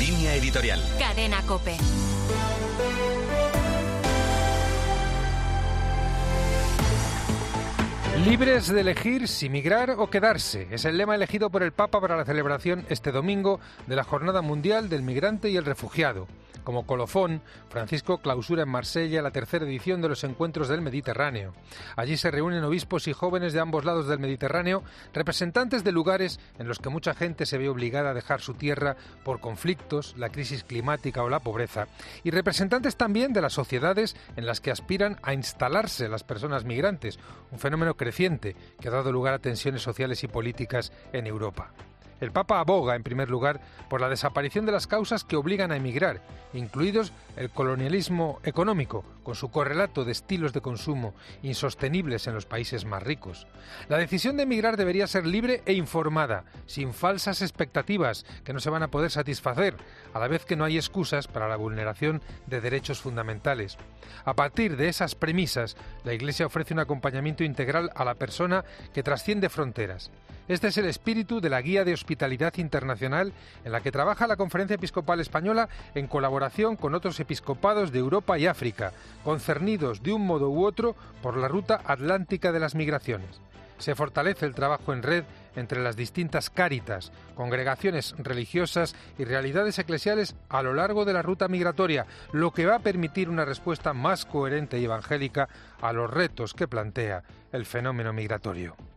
Línea editorial. Cadena COPE. Libres de elegir si migrar o quedarse. Es el lema elegido por el Papa para la celebración este domingo de la Jornada Mundial del Migrante y el Refugiado. Como colofón, Francisco clausura en Marsella la tercera edición de los Encuentros del Mediterráneo. Allí se reúnen obispos y jóvenes de ambos lados del Mediterráneo, representantes de lugares en los que mucha gente se ve obligada a dejar su tierra por conflictos, la crisis climática o la pobreza, y representantes también de las sociedades en las que aspiran a instalarse las personas migrantes, un fenómeno creciente que ha dado lugar a tensiones sociales y políticas en Europa. El Papa aboga, en primer lugar, por la desaparición de las causas que obligan a emigrar, incluidos el colonialismo económico, con su correlato de estilos de consumo insostenibles en los países más ricos. La decisión de emigrar debería ser libre e informada, sin falsas expectativas que no se van a poder satisfacer, a la vez que no hay excusas para la vulneración de derechos fundamentales. A partir de esas premisas, la Iglesia ofrece un acompañamiento integral a la persona que trasciende fronteras. Este es el espíritu de la Guía de Hospitalidad Internacional en la que trabaja la Conferencia Episcopal Española en colaboración con otros episcopados de Europa y África, concernidos de un modo u otro por la ruta atlántica de las migraciones. Se fortalece el trabajo en red entre las distintas cáritas, congregaciones religiosas y realidades eclesiales a lo largo de la ruta migratoria, lo que va a permitir una respuesta más coherente y evangélica a los retos que plantea el fenómeno migratorio.